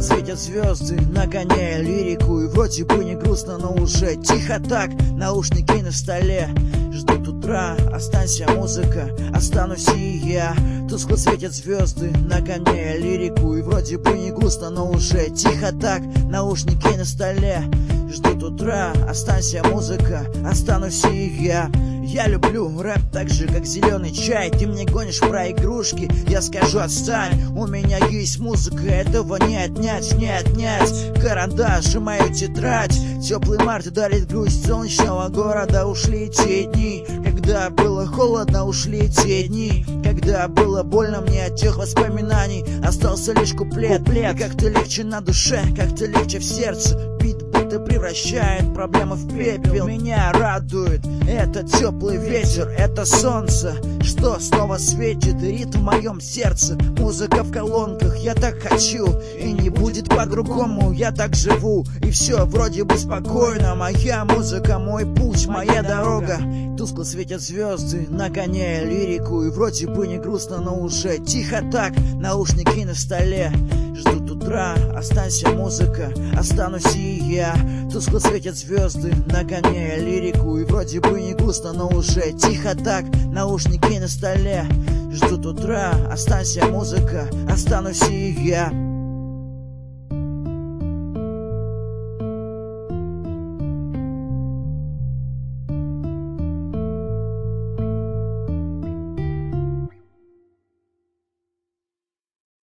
светят звезды, нагоняя лирику. И вроде бы не грустно, но уже тихо так. Наушники на столе ждут утра. Останься, музыка, останусь и я. Тускло светят звезды, нагоняя лирику. И вроде бы не грустно, но уже тихо так. Наушники на столе ждут утра. Останься, музыка, останусь и я. Я люблю рэп так же, как зеленый чай. Ты мне гонишь про игрушки, я скажу отстань. У меня есть музыка, этого не отнять, не отнять. Карандаш, сжимаю тетрадь. Теплый март дарит грусть солнечного города. Ушли те дни, когда было холодно. Ушли те дни, когда было больно мне от тех воспоминаний. Остался лишь куплет. Как-то легче на душе, как-то легче в сердце. Бит будто превращает проблемы в пепел. Меня радует этот теплый ветер, это солнце, что снова светит, и ритм в моем сердце. Музыка в колонках, я так хочу, и не будет по-другому. Я так живу, и все вроде бы спокойно. Моя музыка, мой путь, моя дорога. Тускло светят звезды, нагоняя лирику. И вроде бы не грустно, но уже тихо так. Наушники на столе ждут утра. Останься, музыка, останусь и я. Тускло светят звезды, нагоняя лирику. И вроде бы не грустно, но уже тихо так. Наушники на столе ждут утра. Останься, музыка, останусь и я.